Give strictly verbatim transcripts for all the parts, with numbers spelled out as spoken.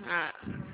Ah.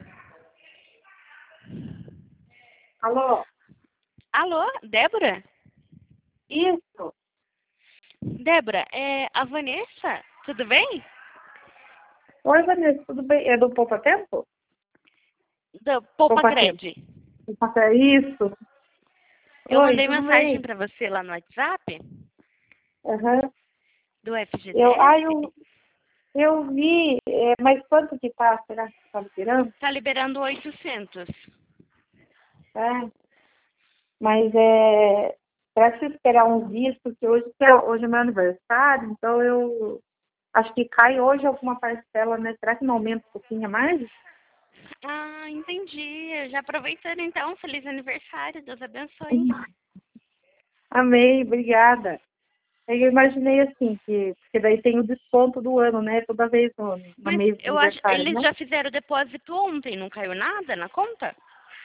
Alô? Alô, Débora? Isso. Débora, é a Vanessa, tudo bem? Oi, Vanessa, tudo bem? É do Poupa Tempo? Do Poupa Poupa Tempo. Cred. Poupa Isso. Eu Oi, mandei tudo mensagem bem? pra você lá no WhatsApp, Aham. do Eu, ah, F G T S. eu, eu vi, é, mas quanto que tá? Será que tá liberando? Tá liberando oitocentos. É, mas é, será que esperar uns dias, porque hoje, é- hoje é meu aniversário, então eu acho que cai hoje alguma parcela, né? Será que não aumenta um pouquinho a mais? Ah, entendi. Já aproveitando então, feliz aniversário, Deus abençoe. Amei, obrigada. Eu imaginei assim, que, porque daí tem o desconto do ano, né? Toda vez no, no Mas mês do eu acho, aniversário, eles né? já fizeram o depósito ontem, não caiu nada na conta?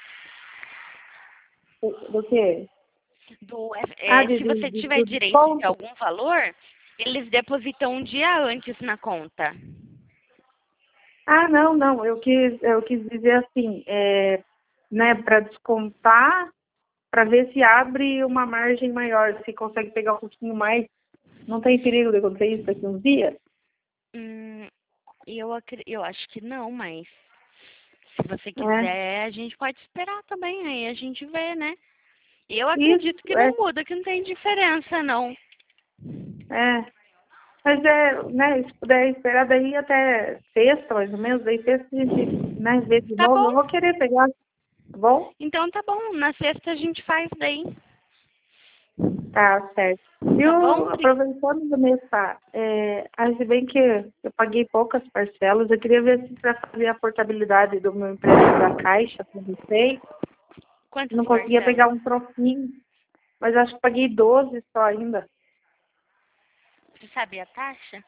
Do, do quê? Do, F- Ah, é, de, se de, você de- tiver do direito de desconto? algum valor, eles depositam um dia antes na conta. Ah, não, não. Eu quis, eu quis dizer assim, é, né, para descontar, para ver se abre uma margem maior, se consegue pegar um pouquinho mais. Não tem perigo de acontecer isso daqui uns dias? Hum, eu, acre- eu acho que não, mas se você É. quiser, a gente pode esperar também, aí a gente vê, né? Eu acredito que Isso, é, não muda, que não tem diferença, não. é. Mas é, né, se puder esperar daí até sexta, mais ou menos, daí sexta a gente, né, vê de Tá novo. Eu bom? vou querer pegar, tá bom? Então tá bom, na sexta a gente faz daí. Tá, certo. E Tá bom? eu, Bri- aproveitando Vanessa, é, ah, se bem que eu paguei poucas parcelas, eu queria ver se para fazer a portabilidade do meu empréstimo da Caixa, comecei, Quantas não conseguia parcelas? pegar um troquinho, mas acho que paguei doze só ainda. Você sabe a taxa?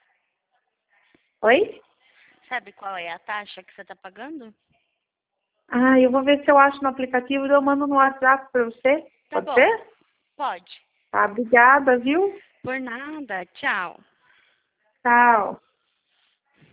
Oi? Sabe qual é a taxa que você tá pagando? Ah, eu vou ver se eu acho no aplicativo e eu mando no WhatsApp para você. Tá Pode bom, ser? pode. Tá, obrigada, viu? Por nada, tchau. Tchau.